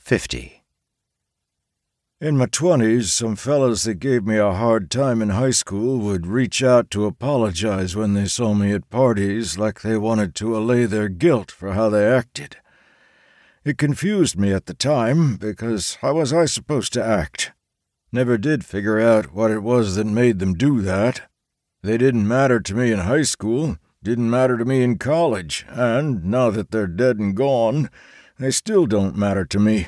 50. In my 20s, some fellas that gave me a hard time in high school would reach out to apologize when they saw me at parties, like they wanted to allay their guilt for how they acted. It confused me at the time, because how was I supposed to act? Never did figure out what it was that made them do that. They didn't matter to me in high school, didn't matter to me in college, and now that they're dead and gone, they still don't matter to me.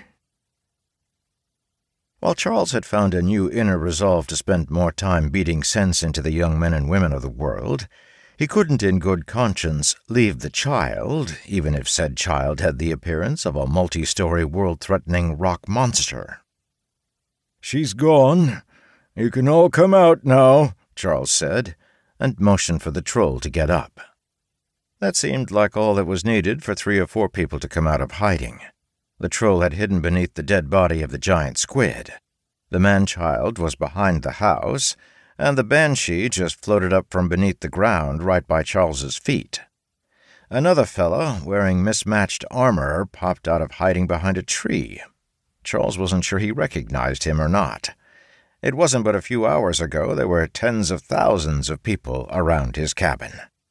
While Charles had found a new inner resolve to spend more time beating sense into the young men and women of the world, he couldn't in good conscience leave the child, even if said child had the appearance of a multi-story world-threatening rock monster. "She's gone. You can all come out now," Charles said, and motioned for the troll to get up. That seemed like all that was needed for 3 or 4 people to come out of hiding. The troll had hidden beneath the dead body of the giant squid. The man-child was behind the house, and the banshee just floated up from beneath the ground right by Charles's feet. Another fellow, wearing mismatched armor, popped out of hiding behind a tree. Charles wasn't sure he recognized him or not. It wasn't but a few hours ago there were tens of thousands of people around his cabin.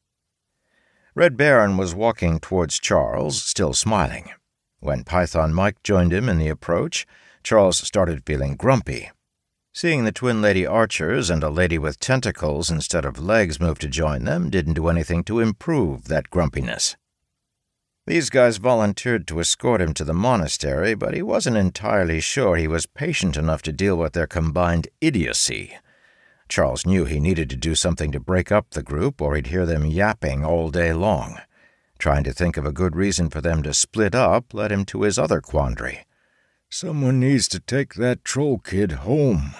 Red Baron was walking towards Charles, still smiling. When Python Mike joined him in the approach, Charles started feeling grumpy. Seeing the twin lady archers and a lady with tentacles instead of legs move to join them didn't do anything to improve that grumpiness. These guys volunteered to escort him to the monastery, but he wasn't entirely sure he was patient enough to deal with their combined idiocy. Charles knew he needed to do something to break up the group, or he'd hear them yapping all day long. Trying to think of a good reason for them to split up led him to his other quandary. Someone needs to take that troll kid home.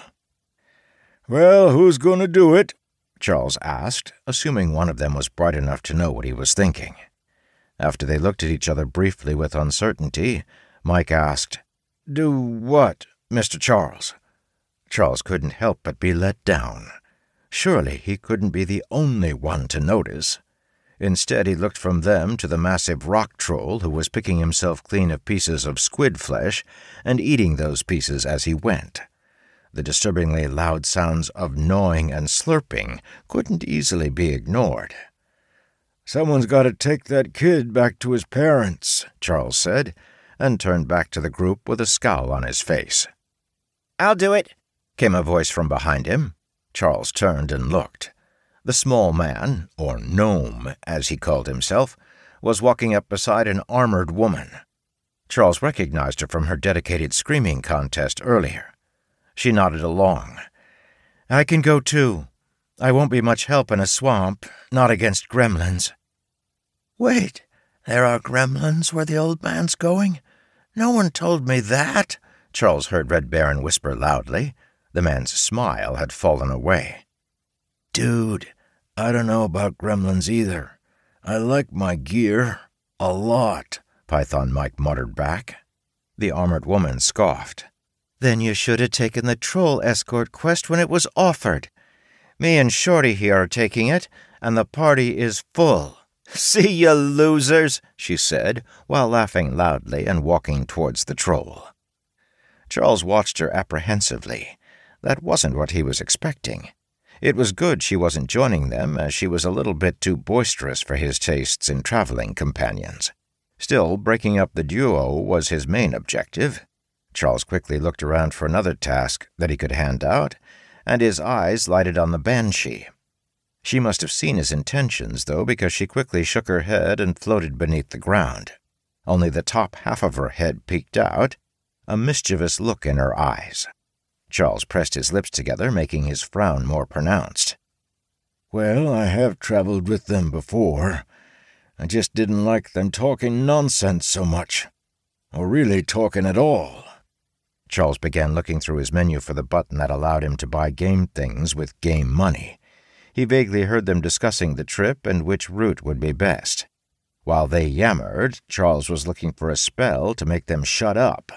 "Well, who's going to do it?" Charles asked, assuming one of them was bright enough to know what he was thinking. After they looked at each other briefly with uncertainty, Mike asked, "Do what, Mr. Charles?" Charles couldn't help but be let down. Surely he couldn't be the only one to notice. Instead, he looked from them to the massive rock troll who was picking himself clean of pieces of squid flesh and eating those pieces as he went. The disturbingly loud sounds of gnawing and slurping couldn't easily be ignored. "Someone's got to take that kid back to his parents," Charles said, and turned back to the group with a scowl on his face. "I'll do it," came a voice from behind him. Charles turned and looked. The small man, or gnome, as he called himself, was walking up beside an armored woman. Charles recognized her from her dedicated screaming contest earlier. She nodded along. "I can go too. I won't be much help in a swamp, not against gremlins." "Wait, there are gremlins where the old man's going? No one told me that," Charles heard Red Baron whisper loudly. The man's smile had fallen away. "Dude, I don't know about gremlins either. I like my gear. A lot," Python Mike muttered back. The armored woman scoffed. "Then you should have taken the troll escort quest when it was offered. Me and Shorty here are taking it, and the party is full." "See you losers," she said, while laughing loudly and walking towards the troll. Charles watched her apprehensively. That wasn't what he was expecting. It was good she wasn't joining them, as she was a little bit too boisterous for his tastes in traveling companions. Still, breaking up the duo was his main objective. Charles quickly looked around for another task that he could hand out, and his eyes lighted on the banshee. She must have seen his intentions, though, because she quickly shook her head and floated beneath the ground. Only the top half of her head peeked out, a mischievous look in her eyes. Charles pressed his lips together, making his frown more pronounced. "Well, I have traveled with them before. I just didn't like them talking nonsense so much. Or really talking at all." Charles began looking through his menu for the button that allowed him to buy game things with game money. He vaguely heard them discussing the trip and which route would be best. While they yammered, Charles was looking for a spell to make them shut up.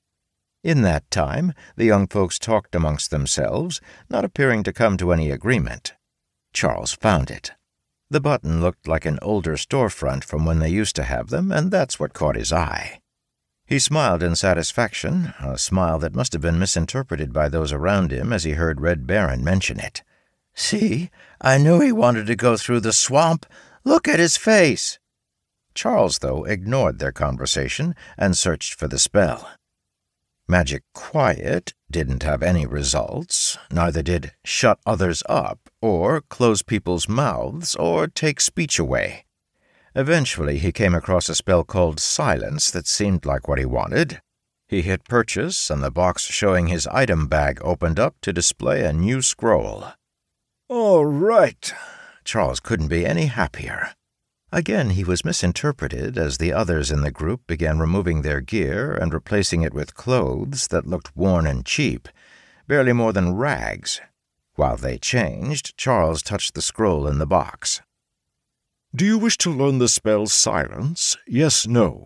In that time, the young folks talked amongst themselves, not appearing to come to any agreement. Charles found it. The button looked like an older storefront from when they used to have them, and that's what caught his eye. He smiled in satisfaction, a smile that must have been misinterpreted by those around him as he heard Red Baron mention it. "See, I knew he wanted to go through the swamp. Look at his face." Charles, though, ignored their conversation and searched for the spell. Magic Quiet didn't have any results, neither did Shut Others Up, or Close People's Mouths, or Take Speech Away. Eventually, he came across a spell called Silence that seemed like what he wanted. He hit Purchase, and the box showing his item bag opened up to display a new scroll. "All right." Charles couldn't be any happier. Again, he was misinterpreted as the others in the group began removing their gear and replacing it with clothes that looked worn and cheap, barely more than rags. While they changed, Charles touched the scroll in the box. "Do you wish to learn the spell Silence? Yes, no?"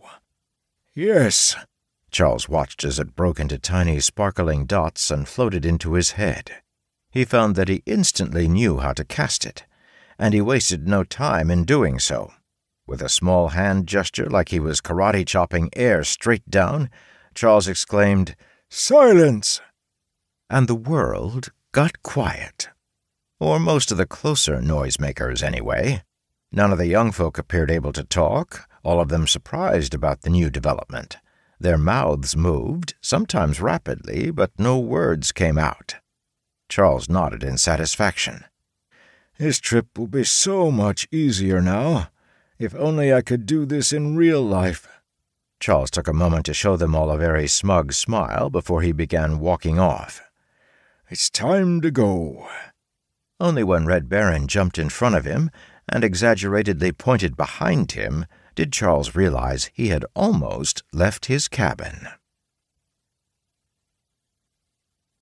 "Yes." Charles watched as it broke into tiny sparkling dots and floated into his head. He found that he instantly knew how to cast it, and he wasted no time in doing so. With a small hand gesture like he was karate chopping air straight down, Charles exclaimed, "Silence!" And the world got quiet. Or most of the closer noisemakers, anyway. None of the young folk appeared able to talk, all of them surprised about the new development. Their mouths moved, sometimes rapidly, but no words came out. Charles nodded in satisfaction. "His trip will be so much easier now. If only I could do this in real life." Charles took a moment to show them all a very smug smile before he began walking off. "It's time to go." Only when Red Baron jumped in front of him and exaggeratedly pointed behind him did Charles realize he had almost left his cabin.